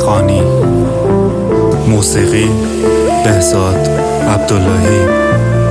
خانی، موسیقی بهزاد عبداللهی.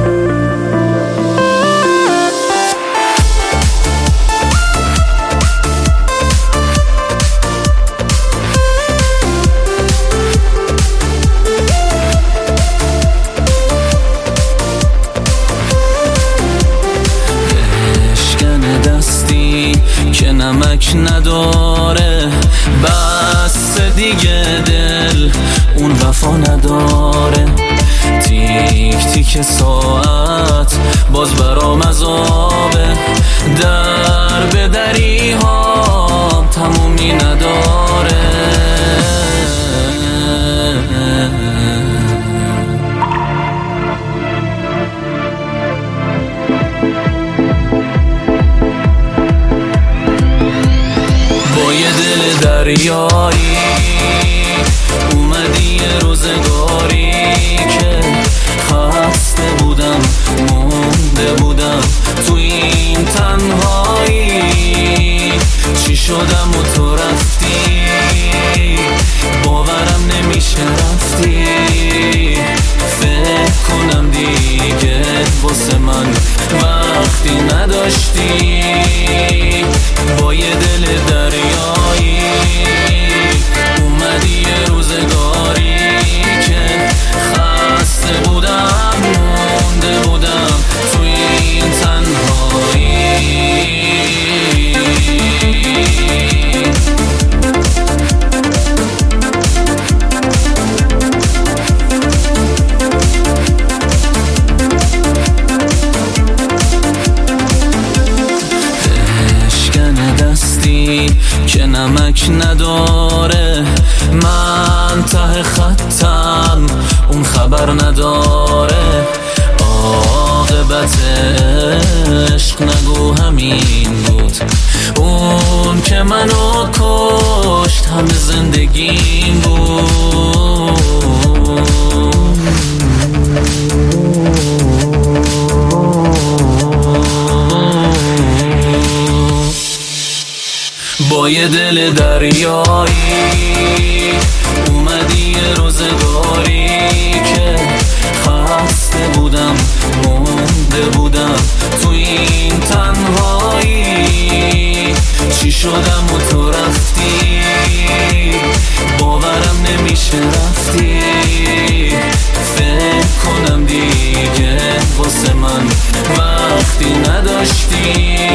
که نمک نداره بس دیگه دل اون وفا نداره. تیک تیک ساعت باز برام عذابه، در به دری ها تمومی نداره. دریایی اومدی یه روزگاری که خسته بودم، مونده بودم تو این تنهایی. چی شدم و تو رفتی، باورم نمیشه رفتی. فکر کنم دیگه واسه من وقتی نداشتی. با یه دل دریایی اومدی یه روزگاری که خسته بودم، مونده بودم تو این تنهایی. که نمک نداره، من ته خطم اون خبر نداره. عاقبت عشق نگو همین بود، اون که منو کشت همه زندگیم بود. با یه دل دریایی اومدی یه روزگاری که خسته بودم، مونده بودم تو این تنهایی. چی شدم و تو رفتی، باورم نمیشه رفتی. فکر کنم دیگه واسه من وقتی نداشتی.